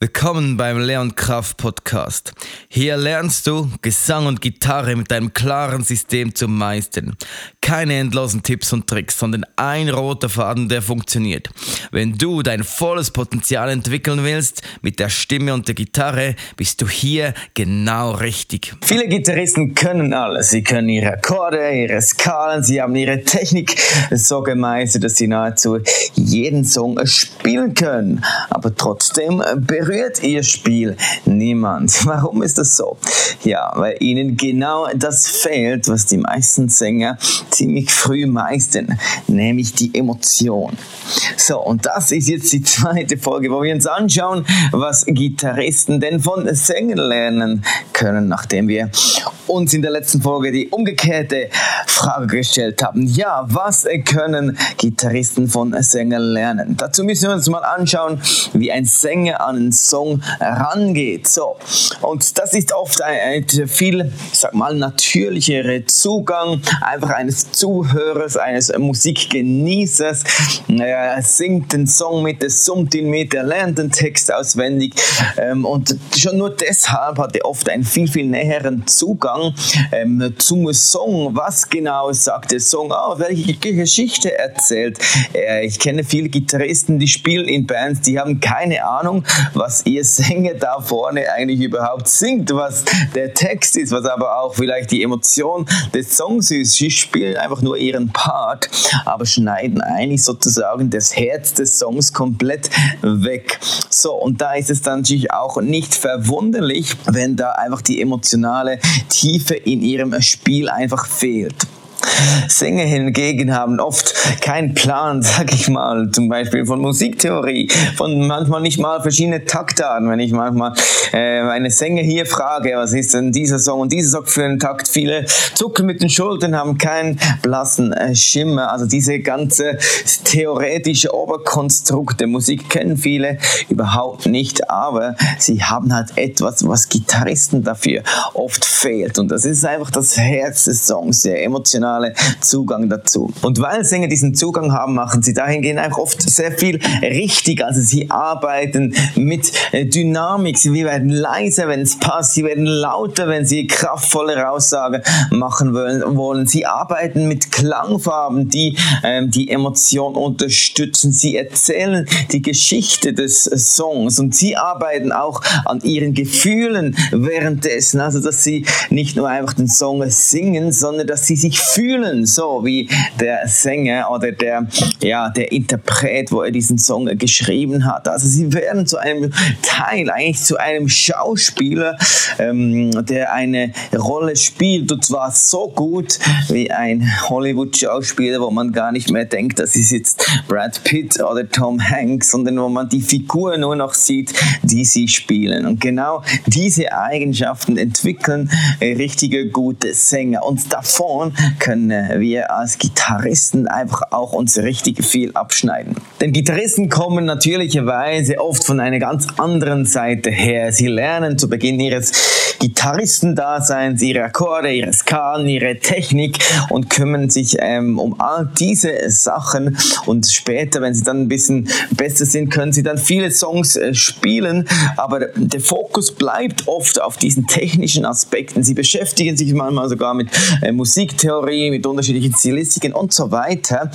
Willkommen beim Leon Kraft Podcast. Hier lernst du, Gesang und Gitarre mit einem klaren System zu meistern. Keine endlosen Tipps und Tricks, sondern ein roter Faden, der funktioniert. Wenn du dein volles Potenzial entwickeln willst, mit der Stimme und der Gitarre, bist du hier genau richtig. Viele Gitarristen können alles. Sie können ihre Akkorde, ihre Skalen, sie haben ihre Technik so gemeistert, dass sie nahezu jeden Song spielen können. Aber trotzdem berührt ihr Spiel niemand. Warum ist das so? Ja, weil ihnen genau das fehlt, was die meisten Sänger ziemlich früh meistern, nämlich die Emotion. So, und das ist jetzt die zweite Folge, wo wir uns anschauen, was Gitarristen denn von Sängern lernen können, nachdem wir uns in der letzten Folge die umgekehrte Frage gestellt haben. Ja, was können Gitarristen von Sängern lernen? Dazu müssen wir uns mal anschauen, wie ein Sänger an einen Song rangeht. So, und das ist oft ein viel, natürlichere Zugang, einfach eines Zuhörers, eines Musikgenießers. Er singt den Song mit, er summt ihn mit, er lernt den Text auswendig und schon nur deshalb hat er oft einen viel, viel näheren Zugang zum Song. Was genau sagt der Song aus? Welche Geschichte erzählt er? Ich kenne viele Gitarristen, die spielen in Bands, die haben keine Ahnung, was ihr Sänger da vorne eigentlich überhaupt singt, was der Text ist, was aber auch vielleicht die Emotion des Songs ist. Sie spielen einfach nur ihren Part, aber schneiden eigentlich sozusagen das Herz des Songs komplett weg. So, und da ist es dann natürlich auch nicht verwunderlich, wenn da einfach die emotionale Tiefe in ihrem Spiel einfach fehlt. Sänger hingegen haben oft keinen Plan, zum Beispiel von Musiktheorie, von manchmal nicht mal verschiedene Taktarten. Wenn ich manchmal eine Sänger hier frage, was ist denn dieser Song und dieser Song für einen Takt? Viele zucken mit den Schultern, haben keinen blassen Schimmer. Also diese ganze theoretische Oberkonstrukt der Musik kennen viele überhaupt nicht, aber sie haben halt etwas, was Gitarristen dafür oft fehlt. Und das ist einfach das Herz des Songs, der emotionale Zugang dazu. Und weil Sänger diesen Zugang haben, machen sie dahingehend auch oft sehr viel richtig. Also sie arbeiten mit Dynamik, sie werden leiser, wenn es passt, sie werden lauter, wenn sie kraftvolle Aussage machen wollen. Sie arbeiten mit Klangfarben, die die Emotion unterstützen. Sie erzählen die Geschichte des Songs und sie arbeiten auch an ihren Gefühlen währenddessen. Also dass sie nicht nur einfach den Song singen, sondern dass sie sich fühlen, so wie der Sänger oder der Interpret, wo er diesen Song geschrieben hat. Also sie werden zu einem Teil, eigentlich zu einem Schauspieler, der eine Rolle spielt, und zwar so gut wie ein Hollywood-Schauspieler, wo man gar nicht mehr denkt, das ist jetzt Brad Pitt oder Tom Hanks, sondern wo man die Figur nur noch sieht, die sie spielen. Und genau diese Eigenschaften entwickeln richtige gute Sänger. Und davon können wir als Gitarristen einfach auch uns richtig viel abschneiden. Denn Gitarristen kommen natürlicherweise oft von einer ganz anderen Seite her. Sie lernen zu Beginn ihres Gitarristendaseins ihre Akkorde, ihre Skalen, ihre Technik und kümmern sich um all diese Sachen. Und später, wenn sie dann ein bisschen besser sind, können sie dann viele Songs spielen. Aber der Fokus bleibt oft auf diesen technischen Aspekten. Sie beschäftigen sich manchmal sogar mit Musiktheorie, mit unterschiedlichen Stilistiken und so weiter.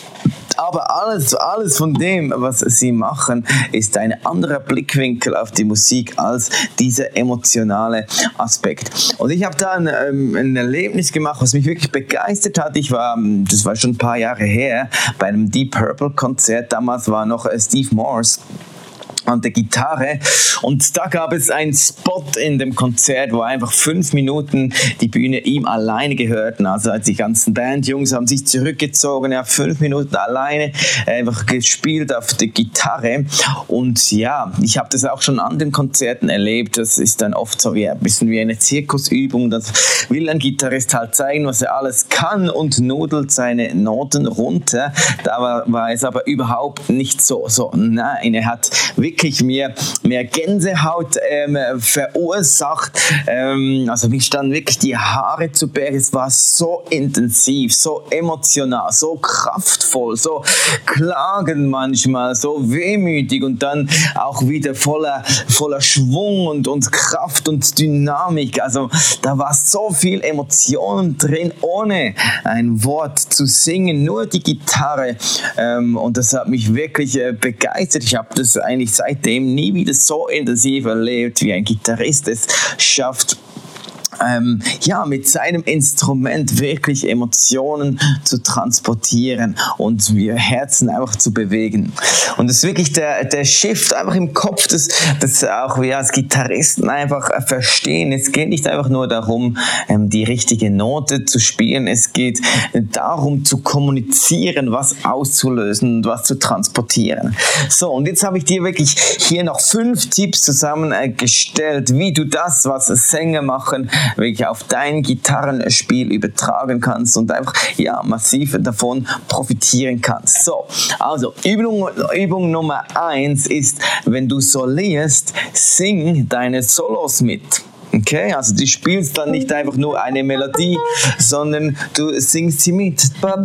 Aber alles von dem, was sie machen, ist ein anderer Blickwinkel auf die Musik als dieser emotionale Aspekt. Und ich habe da ein Erlebnis gemacht, was mich wirklich begeistert hat. Das war schon ein paar Jahre her, bei einem Deep Purple Konzert. Damals war noch Steve Morse an der Gitarre und da gab es einen Spot in dem Konzert, wo einfach 5 Minuten die Bühne ihm alleine gehörten. Also die ganzen Bandjungs haben sich zurückgezogen, 5 Minuten alleine einfach gespielt auf der Gitarre. Und ja, ich habe das auch schon an den Konzerten erlebt. Das ist dann oft so ein bisschen wie eine Zirkusübung. Das will ein Gitarrist halt zeigen, was er alles kann und nudelt seine Noten runter. Da war es aber überhaupt nicht so. Nein, er hat wirklich wirklich mir Gänsehaut verursacht. Also mir standen wirklich die Haare zu Berge. Es war so intensiv, so emotional, so kraftvoll, so klagend manchmal, so wehmütig und dann auch wieder voller Schwung und Kraft und Dynamik. Also da war so viel Emotionen drin, ohne ein Wort zu singen, nur die Gitarre. Und das hat mich wirklich begeistert. Ich habe das eigentlich seitdem nie wieder so intensiv erlebt, wie ein Gitarrist es schafft, mit seinem Instrument wirklich Emotionen zu transportieren und wir Herzen einfach zu bewegen. Und das ist wirklich der Shift einfach im Kopf, das auch wir als Gitarristen einfach verstehen. Es geht nicht einfach nur darum, die richtige Note zu spielen. Es geht darum zu kommunizieren, was auszulösen und was zu transportieren. So, und jetzt habe ich dir wirklich hier noch 5 Tipps zusammengestellt, wie du das, was Sänger machen, wirklich auf dein Gitarrenspiel übertragen kannst und einfach massiv davon profitieren kannst. So, also Übung Nummer 1 ist, wenn du solierst, sing deine Solos mit. Okay, also du spielst dann nicht einfach nur eine Melodie, sondern du singst sie mit.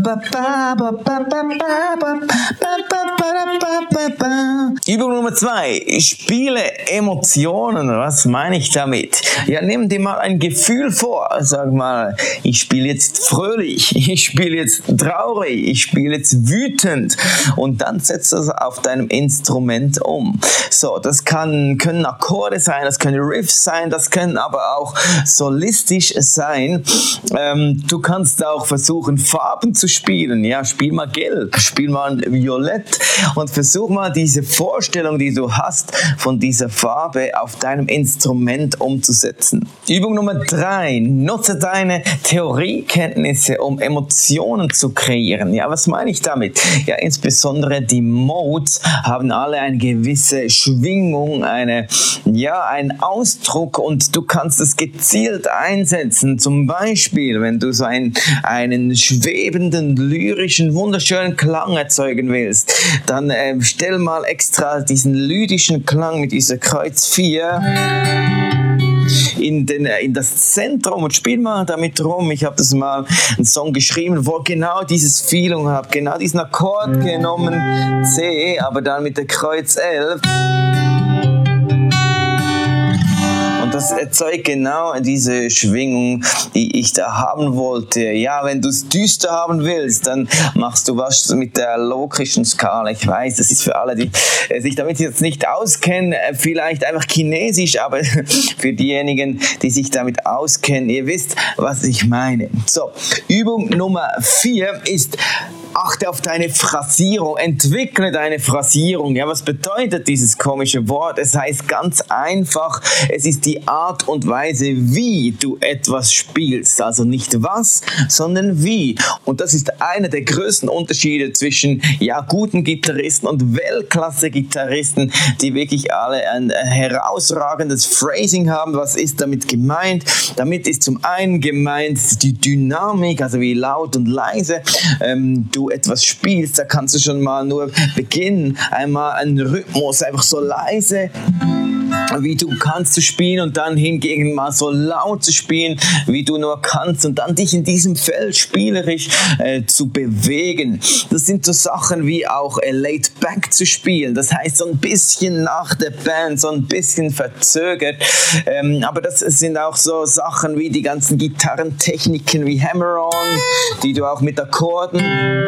Übung Nummer 2, spiele Emotionen. Was meine ich damit? Ja, nimm dir mal ein Gefühl vor. Sag mal, ich spiele jetzt fröhlich, ich spiele jetzt traurig, ich spiele jetzt wütend und dann setzt das auf deinem Instrument um. So, das können Akkorde sein, das können Riffs sein, das können aber auch solistisch sein. Du kannst auch versuchen, Farben zu spielen. Ja, spiel mal Gelb, spiel mal Violett und versuch mal diese Vorstellung, die du hast, von dieser Farbe auf deinem Instrument umzusetzen. Übung Nummer 3. Nutze deine Theoriekenntnisse, um Emotionen zu kreieren. Ja, was meine ich damit? Ja, insbesondere die Modes haben alle eine gewisse Schwingung, einen Ausdruck und du kannst es gezielt einsetzen. Zum Beispiel, wenn du so einen schwebenden, lyrischen, wunderschönen Klang erzeugen willst, dann stell mal extra diesen lyrischen Klang mit dieser Kreuz 4 in das Zentrum und spiel mal damit rum. Ich habe das mal einen Song geschrieben, wo genau dieses Feeling habe, genau diesen Akkord genommen, C, aber dann mit der Kreuz 11. Und das erzeugt genau diese Schwingung, die ich da haben wollte. Ja, wenn du es düster haben willst, dann machst du was mit der logischen Skala. Ich weiß, das ist für alle, die sich damit jetzt nicht auskennen, vielleicht einfach chinesisch, aber für diejenigen, die sich damit auskennen, ihr wisst, was ich meine. So, Übung Nummer 4 ist: achte auf deine Phrasierung, entwickle deine Phrasierung. Ja, was bedeutet dieses komische Wort? Es heißt ganz einfach, es ist die Art und Weise, wie du etwas spielst. Also nicht was, sondern wie. Und das ist einer der größten Unterschiede zwischen guten Gitarristen und Weltklasse-Gitarristen, die wirklich alle ein herausragendes Phrasing haben. Was ist damit gemeint? Damit ist zum einen gemeint die Dynamik, also wie laut und leise du etwas spielst. Da kannst du schon mal nur beginnen, einmal einen Rhythmus einfach so leise wie du kannst zu spielen und dann hingegen mal so laut zu spielen, wie du nur kannst und dann dich in diesem Feld spielerisch zu bewegen. Das sind so Sachen wie auch laid back zu spielen, das heißt so ein bisschen nach der Band, so ein bisschen verzögert, aber das sind auch so Sachen wie die ganzen Gitarrentechniken wie Hammer-on, die du auch mit Akkorden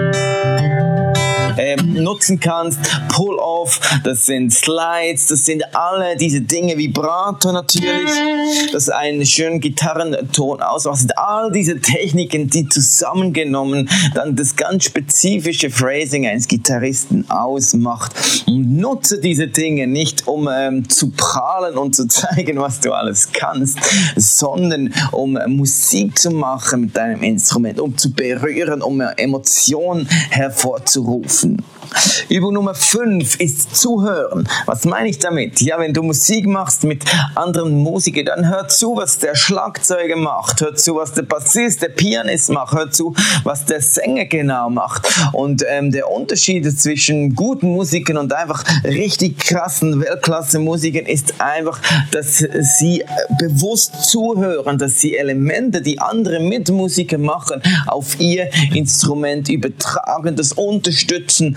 nutzen kannst, Pull-Off, das sind Slides, das sind alle diese Dinge, Vibrato natürlich, das einen schönen Gitarrenton ausmacht, das sind all diese Techniken, die zusammengenommen dann das ganz spezifische Phrasing eines Gitarristen ausmacht. Und nutze diese Dinge nicht, um zu prahlen und zu zeigen, was du alles kannst, sondern um Musik zu machen mit deinem Instrument, um zu berühren, um Emotionen hervorzurufen. Übung Nummer 5 ist Zuhören. Was meine ich damit? Ja, wenn du Musik machst mit anderen Musikern, dann hör zu, was der Schlagzeuger macht, hör zu, was der Bassist, der Pianist macht, hör zu, was der Sänger genau macht. Und der Unterschied zwischen guten Musikern und einfach richtig krassen Weltklasse-Musikern ist einfach, dass sie bewusst zuhören, dass sie Elemente, die andere Mitmusiker machen, auf ihr Instrument übertragen, das unterstützen,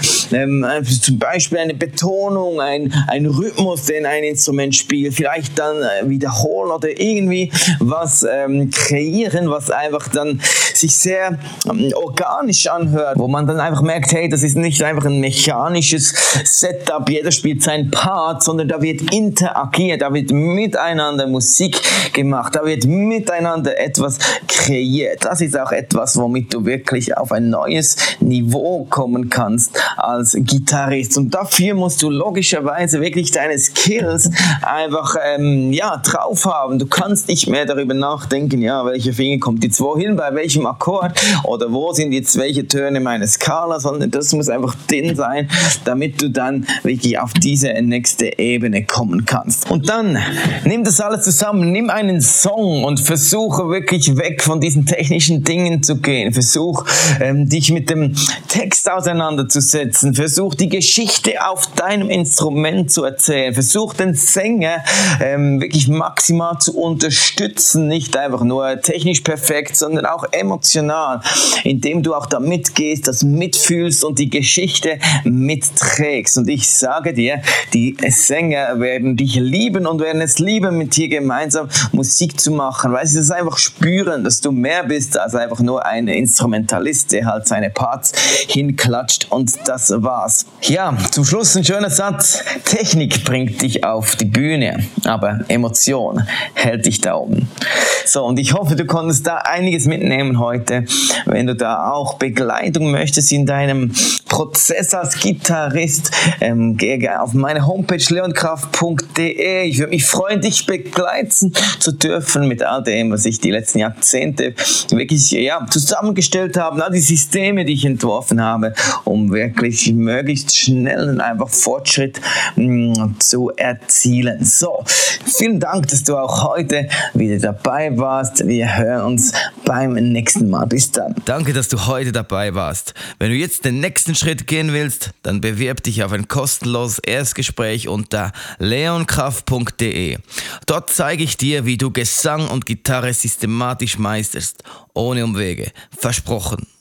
zum Beispiel eine Betonung, ein Rhythmus, den ein Instrument spielt, vielleicht dann wiederholen oder irgendwie was kreieren, was einfach dann sich sehr organisch anhört, wo man dann einfach merkt, hey, das ist nicht einfach ein mechanisches Setup, jeder spielt seinen Part, sondern da wird interagiert, da wird miteinander Musik gemacht, da wird miteinander etwas kreiert. Das ist auch etwas, womit du wirklich auf ein neues Niveau kommen kannst als Gitarrist. Und dafür musst du logischerweise wirklich deine Skills einfach drauf haben. Du kannst nicht mehr darüber nachdenken, ja, welcher Finger kommt jetzt wohin, bei welchem Akkord oder wo sind jetzt welche Töne meiner Skala, sondern das muss einfach drin sein, damit du dann wirklich auf diese nächste Ebene kommen kannst. Und dann nimm das alles zusammen, nimm einen Song und versuche wirklich weg von diesen technischen Dingen zu gehen. Versuch dich mit dem Text auseinanderzusetzen. Versuch die Geschichte auf deinem Instrument zu erzählen. Versuch den Sänger wirklich maximal zu unterstützen. Nicht einfach nur technisch perfekt, sondern auch emotional, indem du auch da mitgehst, das mitfühlst und die Geschichte mitträgst. Und ich sage dir, die Sänger werden dich lieben und werden es lieben, mit dir gemeinsam Musik zu machen, weil sie das einfach spüren, dass du mehr bist als einfach nur ein Instrumentalist, der halt seine Parts hinklatscht und das war's. Ja, zum Schluss ein schöner Satz. Technik bringt dich auf die Bühne, aber Emotion hält dich da oben. So, und ich hoffe, du konntest da einiges mitnehmen heute. Wenn du da auch Begleitung möchtest in deinem Prozess als Gitarrist, geh auf meine Homepage leonkraft.de. Ich würde mich freuen, dich begleiten zu dürfen mit all dem, was ich die letzten Jahrzehnte wirklich zusammengestellt habe, all die Systeme, die ich entworfen habe, um wirklich möglichst schnell und einfach Fortschritt zu erzielen. So, vielen Dank, dass du auch heute wieder dabei warst. Wir hören uns beim nächsten Mal. Bis dann. Danke, dass du heute dabei warst. Wenn du jetzt den nächsten Schritt gehen willst, dann bewirb dich auf ein kostenloses Erstgespräch unter leonkraft.de. Dort zeige ich dir, wie du Gesang und Gitarre systematisch meisterst, ohne Umwege. Versprochen.